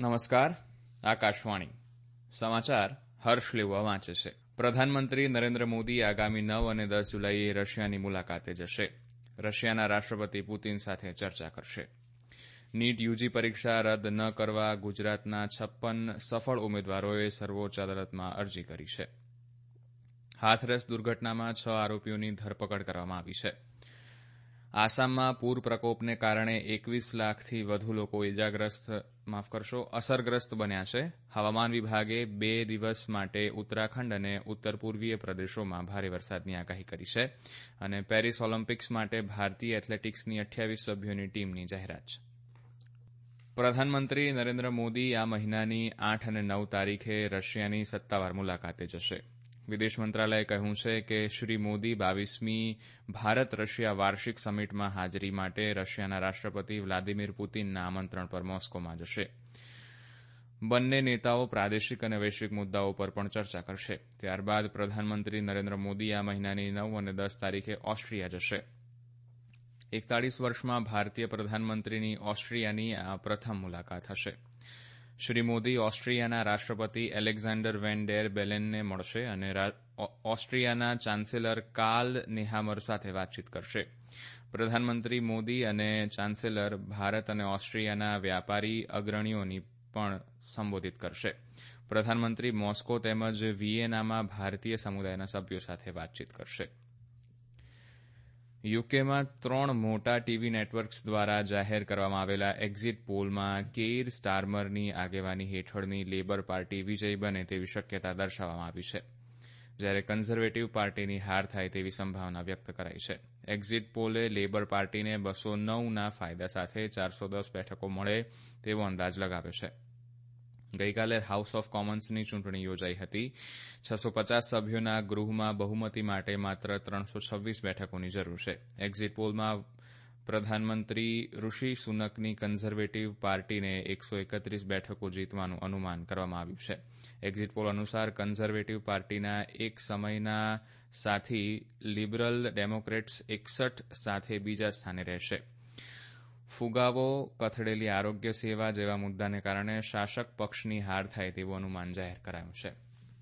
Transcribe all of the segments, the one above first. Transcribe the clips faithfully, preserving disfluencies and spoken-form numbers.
નમસ્કાર. આકાશવાણી સમાચાર હર્ષ લેવા વાંચે છે. પ્રધાનમંત્રી નરેન્દ્ર મોદી આગામી નવ અને દસ જુલાઈએ રશિયાની મુલાકાતે જશે. રશિયાના રાષ્ટ્રપતિ પુતિન સાથે ચર્ચા કરશે. નીટ યુજી પરીક્ષા રદ ન કરવા ગુજરાતના છપ્પન સફળ ઉમેદવારોએ સર્વોચ્ચ અદાલતમાં અરજી કરી છે. હાથરસ દુર્ઘટનામાં છ આરોપીઓની ધરપકડ કરવામાં આવી છે. આસામમાં પૂર પ્રકોપને કારણે એકવીસ લાખથી વધુ લોકો ઇજાગ્રસ્ત માફ કરશો અસરગ્રસ્ત બન્યા છે. હવામાન વિભાગે બે દિવસ માટે ઉત્તરાખંડ અને ઉત્તર પૂર્વીય પ્રદેશોમાં ભારે વરસાદની આગાહી કરી છે અને પેરિસ ઓલિમ્પિક્સ માટે ભારતીય એથ્લેટિક્સની અઠ્યાવીસ સભ્યોની ટીમની જાહેરાત છે. પ્રધાનમંત્રી નરેન્દ્ર મોદી આ મહિનાની આઠ અને નવ તારીખે રશિયાની સત્તાવાર મુલાકાતે જશે. વિદેશ મંત્રાલયે કહ્યું છે કે શ્રી મોદી બાવીસમી ભારત રશિયા વાર્ષિક સમિટમાં હાજરી માટે રશિયાના રાષ્ટ્રપતિ વ્લાદિમીર પુતિનના આમંત્રણ પર મોસ્કોમાં જશે. બંને નેતાઓ પ્રાદેશિક અને વૈશ્વિક મુદ્દાઓ પર પણ ચર્ચા કરશે. ત્યારબાદ પ્રધાનમંત્રી નરેન્દ્ર મોદી આ મહિનાની નવ અને દસ તારીખે ઓસ્ટ્રિયા જશે. એકતાળીસ વર્ષમાં ભારતીય પ્રધાનમંત્રીની ઓસ્ટ્રિયાની આ પ્રથમ મુલાકાત હશે. શ્રી મોદી ઓસ્ટ્રિયાના રાષ્ટ્રપતિ એલેક્ઝાન્ડર વેન ડેર બેલેનને મળશે અને ઓસ્ટ્રિયાના ચાન્સેલર કાર્લ નેહામર સાથે વાતચીત કરશે. પ્રધાનમંત્રી મોદી અને ચાન્સેલર ભારત અને ઓસ્ટ્રિયાના વ્યાપારી અગ્રણીઓની પણ સંબોધિત કરશે. પ્રધાનમંત્રી મોસ્કો તેમજ વિયેનામાં ભારતીય સમુદાયના સભ્યો સાથે વાતચીત કરશે. યુકેમાં ત્રણ મોટા ટીવી નેટવર્ક્સ દ્વારા જાહેર કરવામાં આવેલા એક્ઝિટ પોલમાં કેઇર સ્ટારમરની આગેવાની હેઠળની લેબર પાર્ટી વિજયી બને તેવી શક્યતા દર્શાવવામાં આવી છે, જ્યારે કન્ઝર્વેટિવ પાર્ટીની હાર થાય તેવી સંભાવના વ્યક્ત કરાઈ છે. એક્ઝિટ પોલે લેબર પાર્ટીને બસો નવના ફાયદા સાથે ચારસો દસ બેઠકો મળે તેવો અંદાજ લગાવ્યો છે. ગઈકાલે હાઉસ ઓફ કોમન્સની ચૂંટણી યોજાઈ હતી. છસો પચાસ સભ્યોના ગૃહમાં બહુમતી માટે માત્ર ત્રણસો છવ્વીસ બેઠકોની જરૂર છે. એક્ઝિટ પોલમાં પ્રધાનમંત્રી ઋષિ સુનકની કન્ઝર્વેટિવ પાર્ટીને એકસો એકત્રીસ બેઠકો જીતવાનું અનુમાન કરવામાં આવ્યું છે. એક્ઝિટ પોલ અનુસાર કન્ઝર્વેટિવ પાર્ટીના એક સમયના સાથી લિબરલ ડેમોક્રેટ્સ એકસઠ સાથે બીજા સ્થાને રહેશે. ફુગાવો, કથળેલી આરોગ્ય સેવા જેવા મુદ્દાને કારણે શાસક પક્ષની હાર થાય તેવું અનુમાન જાહેર કરાયું છે.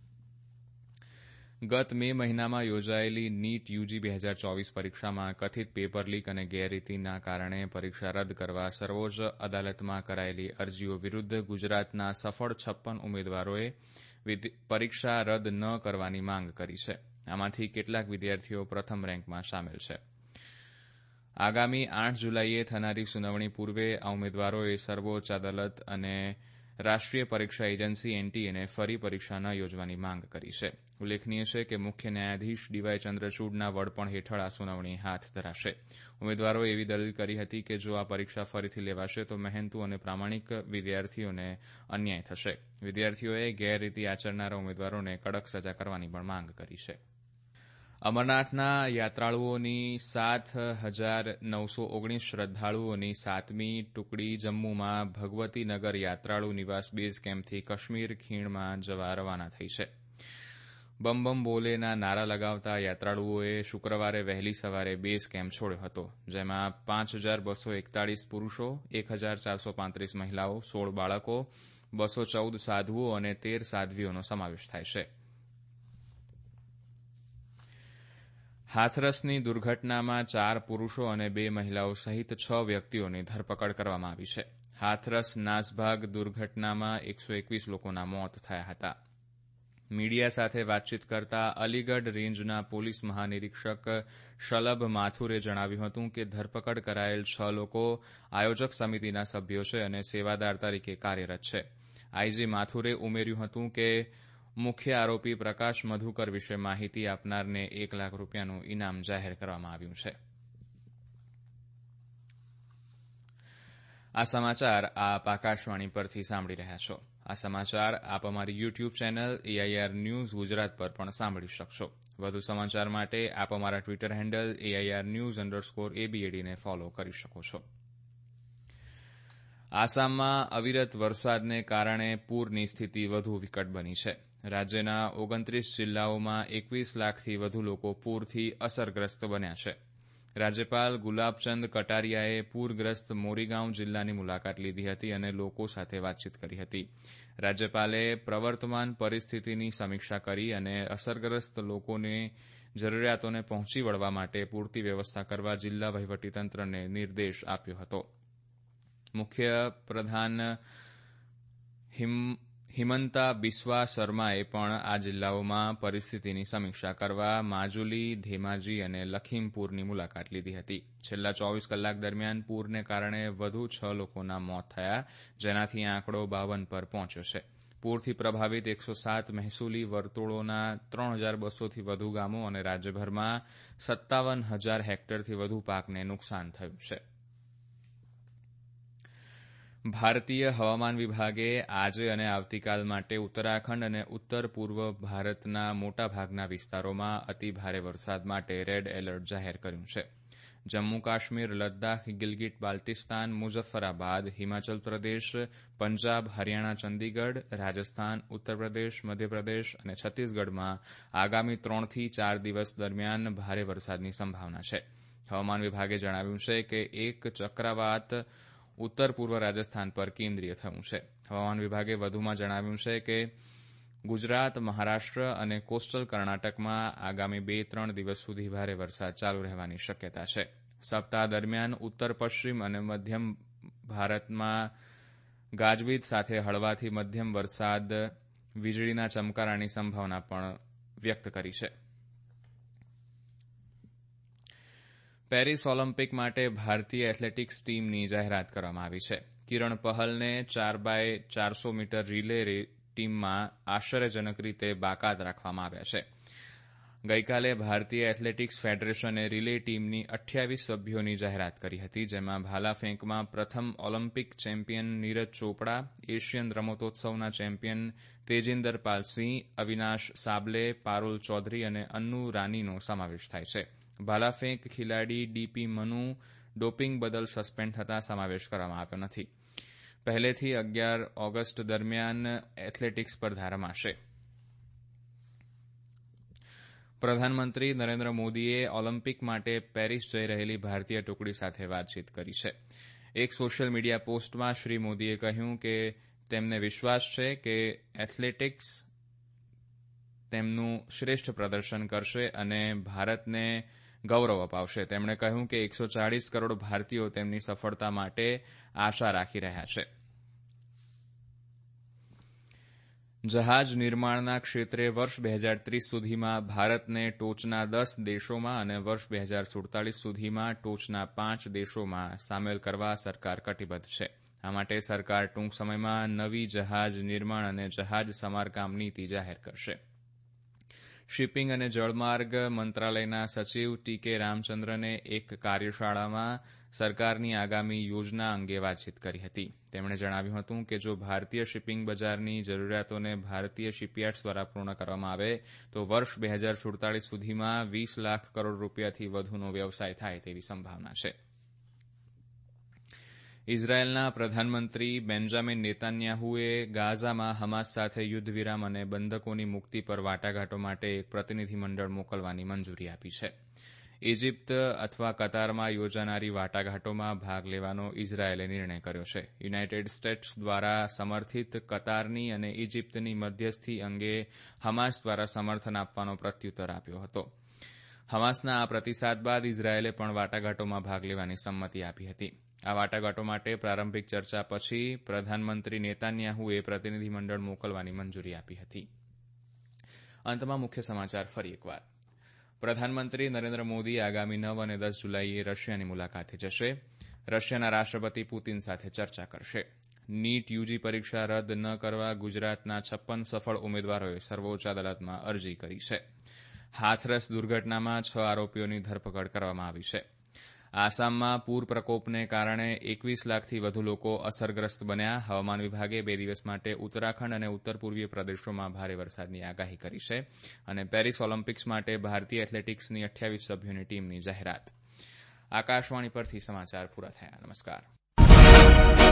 ગત મે મહિનામાં યોજાયેલી નીટ યુજી બે હજાર ચોવીસ પરીક્ષામાં કથિત પેપર લીક અને ગેરરીતિના કારણે પરીક્ષા રદ કરવા સર્વોચ્ચ અદાલતમાં કરાયેલી અરજીઓ વિરુદ્ધ ગુજરાતના સફળ છપ્પન ઉમેદવારોએ પરીક્ષા રદ ન કરવાની માંગ કરી છે. આમાંથી કેટલાક વિદ્યાર્થીઓ પ્રથમ રેન્કમાં સામેલ છે. આગામી આઠ જુલાઈએ થનારી સુનાવણી પૂર્વે આ ઉમેદવારોએ સર્વોચ્ચ અદાલત અને રાષ્ટ્રીય પરીક્ષા એજન્સી એનટીએને ફરી પરીક્ષા ન યોજવાની માંગ કરી છે. ઉલ્લેખનીય છે કે મુખ્ય ન્યાયાધીશ ડીવાય ચંદ્રચૂડના વડપણ હેઠળ આ સુનાવણી હાથ ધરાશે. ઉમેદવારોએ એવી દલીલ કરી હતી કે જો આ પરીક્ષા ફરીથી લેવાશે તો મહેનતુ અને પ્રામાણિક વિદ્યાર્થીઓને અન્યાય થશે. વિદ્યાર્થીઓએ ગેરરીતિ આચરનારા ઉમેદવારોને કડક સજા કરવાની પણ માંગ કરી છે. અમરનાથના યાત્રાળુઓની સાત હજાર નવસો ઓગણીસ શ્રદ્ધાળુઓની સાતમી ટુકડી જમ્મુમાં ભગવતીનગર યાત્રાળુ નિવાસ બેઝ કેમ્પથી કાશ્મીર ખીણમાં જવા રવાના થઈ છે. બમ બમ બોલેના નારા લગાવતા યાત્રાળુઓએ શુક્રવારે વહેલી સવારે બેઝ કેમ્પ છોડ્યો હતો, જેમાં પાંચ હજાર બસો એકતાળીસ પુરૂષો, એક હજાર ચારસો પાંત્રીસ મહિલાઓ, સોળ બાળકો, બસો ચૌદ સાધુઓ અને તેર સાધ્વીઓનો સમાવેશ થાય છે. હાથરસની દુર્ઘટનામાં ચાર પુરૂષો અને બે મહિલાઓ સહિત છ વ્યક્તિઓની ધરપકડ કરવામાં આવી છે. હાથરસ નાસભાગ દુર્ઘટનામાં એકસો એકવીસ લોકોના મોત થયા હતા. મીડિયા સાથે વાતચીત કરતા અલીગઢ રેન્જના પોલીસ મહાનિરીક્ષક શલભ માથુરે જણાવ્યું હતું કે ધરપકડ કરાયેલ છ લોકો આયોજક સમિતિના સભ્યો છે અને સેવાદાર તરીકે કાર્યરત છે. આઈજી માથુરે ઉમેર્યું હતું કે મુખ્ય આરોપી પ્રકાશ મધુકર વિશે માહિતી આપનારને એક લાખ રૂપિયાનું ઇનામ જાહેર કરવામાં આવ્યું છે. આ સમાચાર આપ આકાશવાણી પરથી સાંભળી રહ્યા છો. આ સમાચાર આપ અમારી YouTube channel AIR news Gujarat પર પણ સાંભળી શકશો. વધુ સમાચાર માટે આપ અમારા Twitter handle AIR news underscore એબીએડીને ફોલો કરી શકો છો. આસામમાં અવિરત વરસાદને કારણે પૂરની સ્થિતિ વધુ વિકટ બની છે. રાજ્યના ઓગણત્રીસ જિલ્લાઓમાં એકવીસ લાખથી વધુ લોકો પૂરથી અસરગ્રસ્ત બન્યા છે. રાજ્યપાલ ગુલાબચંદ કટારિયાએ પૂરગ્રસ્ત મોરીગાંવ જિલ્લાની મુલાકાત લીધી હતી અને લોકો સાથે વાતચીત કરી હતી. રાજ્યપાલે પ્રવર્તમાન પરિસ્થિતિની સમીક્ષા કરી અને અસરગ્રસ્ત લોકોની જરૂરિયાતોને પહોંચી વળવા માટે પૂરતી વ્યવસ્થા કરવા જિલ્લા વહીવટીતંત્રને નિર્દેશ આપ્યો હતો. મુખ્ય પ્રધાન હિમંતા બિસ્વા શર્માએ પણ આ જિલ્લાઓમાં પરિસ્થિતિની સમીક્ષા કરવા માજુલી, ધેમાજી અને લખીમપુરની મુલાકાત લીધી હતી. છેલ્લા ચોવીસ કલાક દરમિયાન પૂરને કારણે વધુ છ લોકોના મોત થયા, જેનાથી આંકડો બાવન પર પહોંચ્યો છે. પૂરથી પ્રભાવિત એકસો સાત મહેસૂલી વર્તુળોના ત્રણ હજાર બસોથી વધુ ગામો અને રાજ્યભરમાં સત્તાવન હજાર હેક્ટરથી વધુ પાકને નુકસાન થયું છે. ભારતીય હવામાન વિભાગે આજે અને આવતીકાલ માટે ઉત્તરાખંડ અને ઉત્તર પૂર્વ ભારતના મોટાભાગના વિસ્તારોમાં અતિભારે વરસાદ માટે રેડ એલર્ટ જાહેર કર્યું છે. જમ્મુ કાશ્મીર, લદ્દાખ, ગિલગિટ બાલ્ટિસ્તાન, મુઝફ્ફરાબાદ, હિમાચલ પ્રદેશ, પંજાબ, હરિયાણા, ચંદીગઢ, રાજસ્થાન, ઉત્તરપ્રદેશ, મધ્યપ્રદેશ અને છત્તીસગઢમાં આગામી ત્રણથી ચાર દિવસ દરમિયાન ભારે વરસાદની સંભાવના છે. હવામાન વિભાગે જણાવ્યું છે કે એક ચક્રવાત ઉત્તર પૂર્વ રાજસ્થાન પર કેન્દ્રીય થયું છે. હવામાન વિભાગે વધુમાં જણાવ્યું છે કે ગુજરાત, મહારાષ્ટ્ર અને કોસ્ટલ કર્ણાટકમાં આગામી બે ત્રણ દિવસ સુધી ભારે વરસાદ ચાલુ રહેવાની શક્યતા છે. સપ્તાહ દરમિયાન ઉત્તર પશ્ચિમ અને મધ્યમ ભારતમાં ગાજવીજ સાથે હળવાથી મધ્યમ વરસાદ, વીજળીના ચમકારાની સંભાવના પણ વ્યક્ત કરી છે. પેરિસ ઓલિમ્પિક માટે ભારતીય એથ્લેટિક્સ ટીમની જાહેરાત કરવામાં આવી છે. કિરણ પહલને ચાર બાય ચારસો મીટર રીલે ટીમમાં આશ્ચર્યજનક રીતે બાકાત રાખવામાં આવ્યા છે. ગઈકાલે ભારતીય એથ્લેટિક્સ ફેડરેશને રીલે ટીમની અઠ્યાવીસ સભ્યોની જાહેરાત કરી હતી, જેમાં ભાલાફેંકમાં પ્રથમ Olympic champion Neeraj Chopra, Asian રમતોત્સવના ચેમ્પિયન તેજિંદર પાલ સિંહ, અવિનાશ સાબલે, પારુલ ચૌધરી અને અન્નુ રાનીનો સમાવેશ થાય છે. ભાલાફેંક ખેલાડી ડીપી મનુ ડોપિંગ બદલ સસ્પેન્ડ થતાં સમાવેશ કરવામાં આવ્યો નથી. પહેલેથી અગિયાર ઓગસ્ટ દરમિયાન એથ્લેટિક્સ સ્પર્ધા રમાશે. પ્રધાનમંત્રી નરેન્દ્ર મોદીએ ઓલિમ્પિક માટે પેરિસ જઈ રહેલી ભારતીય ટુકડી સાથે વાતચીત કરી છે. એક સોશિયલ મીડિયા પોસ્ટમાં શ્રી મોદીએ કહ્યું કે તેમને વિશ્વાસ છે કે એથ્લેટિક્સ તેમનું શ્રેષ્ઠ પ્રદર્શન કરશે અને ભારતને ગૌરવ અપાવશે. તેમણે કહ્યું કે એકસો ચાળીસ કરોડ ભારતીયો તેમની સફળતા માટે આશા રાખી રહ્યા છે. જહાજ નિર્માણના ક્ષેત્રે વર્ષ બે હજાર ત્રીસ સુધીમાં ભારતને ટોચના દસ દેશોમાં અને વર્ષ બે હજાર સુડતાલીસ સુધીમાં ટોચના પાંચ દેશોમાં સામેલ કરવા સરકાર કટિબદ્ધ છે. આ માટે સરકાર ટૂંક સમયમાં નવી જહાજ નિર્માણ અને જહાજ સમારકામ નીતિ જાહેર કરશે. શિપિંગ અને જળમાર્ગ મંત્રાલયના સચિવ ટી કે રામચંદ્રને એક કાર્યશાળામાં સરકારની આગામી યોજના અંગે વાતચીત કરી હતી. તેમણે જણાવ્યું હતું કે જો ભારતીય શિપિંગ બજારની જરૂરિયાતોને ભારતીય શિપયાર્ડ્સ દ્વારા પૂર્ણ કરવામાં આવે તો વર્ષ બે હજાર સુડતાલીસ સુધીમાં વીસ લાખ કરોડ રૂપિયાથી વધુનો વ્યવસાય થાય તેવી સંભાવના છે. ઇઝરાયેલના પ્રધાનમંત્રી બેન્જામિન નેતાન્યાહુએ ગાઝામાં હમાસ સાથે યુદ્ધ વિરામ અને બંધકોની મુક્તિ પર વાટાઘાટો માટે એક પ્રતિનિધિમંડળ મોકલવાની મંજૂરી આપી છે. ઇજિપ્ત અથવા કતારમાં યોજાનારી વાટાઘાટોમાં ભાગ લેવાનો ઇઝરાયેલે નિર્ણય કર્યો છે. યુનાઇટેડ સ્ટેટ્સ દ્વારા સમર્થિત કતારની અને ઇજિપ્તની મધ્યસ્થી અંગે હમાસ દ્વારા સમર્થન આપવાનો પ્રત્યુત્તર આપ્યો હતો. હમાસના આ પ્રતિસાદ બાદ ઇઝરાયેલે પણ વાટાઘાટોમાં ભાગ લેવાની સંમતિ આપી હતી. આ વાટાઘાટો માટે પ્રારંભિક ચર્ચા પછી પ્રધાનમંત્રી નેતાન્યાહુએ પ્રતિનિધિમંડળ મોકલવાની મંજૂરી આપી હતી. અંતમાં મુખ્ય સમાચાર ફરી એકવાર. પ્રધાનમંત્રી નરેન્દ્ર મોદી આગામી નવ અને દસ જુલાઈએ રશિયાની મુલાકાતે જશે. રશિયાના રાષ્ટ્રપતિ પુતિન સાથે ચર્ચા કરશે. નીટ યુજી પરીક્ષા રદ ન કરવા ગુજરાતના છપ્પન સફળ ઉમેદવારોએ સર્વોચ્ચ અદાલતમાં અરજી કરી છે. હાથરસ દુર્ઘટનામાં છ આરોપીઓની ધરપકડ કરવામાં આવી છે. આસામમાં પૂર પ્રકોપને કારણે એકવીસ લાખથી વધુ લોકો અસરગ્રસ્ત બન્યા. હવામાન વિભાગે બે દિવસ માટે ઉત્તરાખંડ અને ઉત્તર પૂર્વીય પ્રદેશોમાં ભારે વરસાદની આગાહી કરી છે. અને પેરિસ ઓલિમ્પિક્સ માટે ભારતીય એથ્લેટિક્સની અઠ્યાવીસ સભ્યોની ટીમની જાહેરાત. આકાશવાણી પરથી સમાચાર પૂરા થયા. નમસ્કાર.